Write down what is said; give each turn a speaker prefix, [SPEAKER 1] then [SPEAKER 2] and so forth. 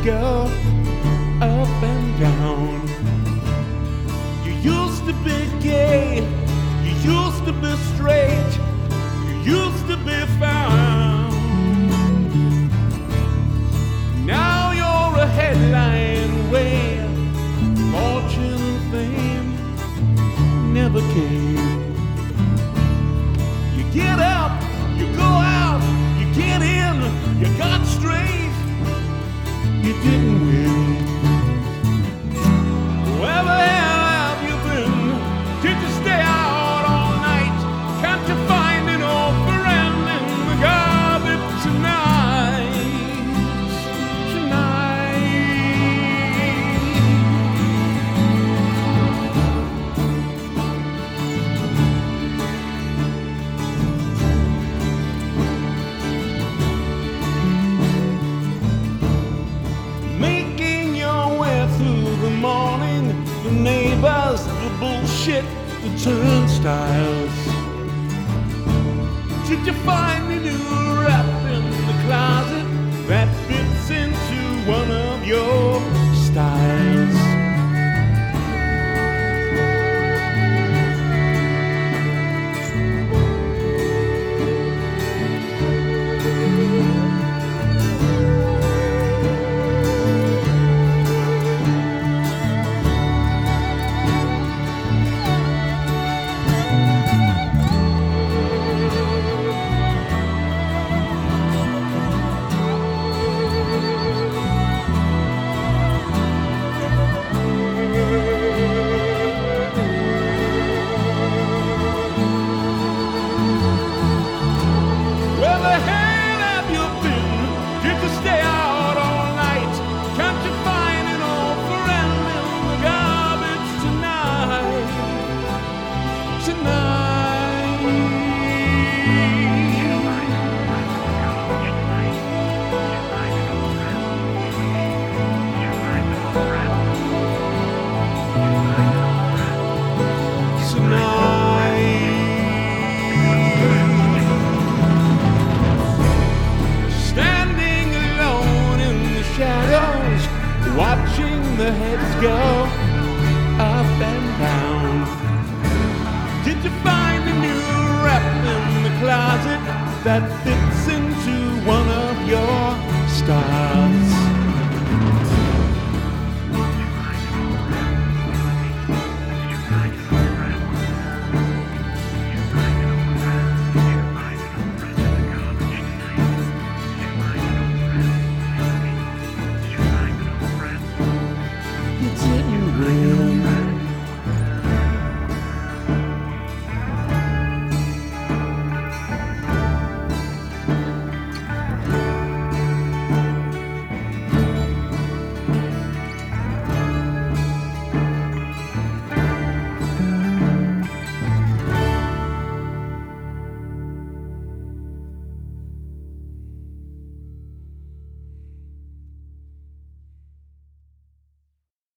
[SPEAKER 1] go up and down. You used to be gay, you used to be straight, you used to be found. Now you're a headline whale, fortune and fame never came. You get up, you go out, you get in, you got straight, you didn't win. Where the hell have you been? Did you stay out all night? Can't you find an old friend in the garbage tonight? Tonight. Making your way through the morning, the neighbors, the bullshit, the turnstiles. Did you find a new rap in the closet that fits into one of your styles? Where the hell have you been? Did you stay out all night? Can't you find an old friend in the garbage tonight? Tonight. Standing alone in the shadows, watching the heads go up and down. Did you find a new rap in the closet that fits into one of your styles? You didn't win.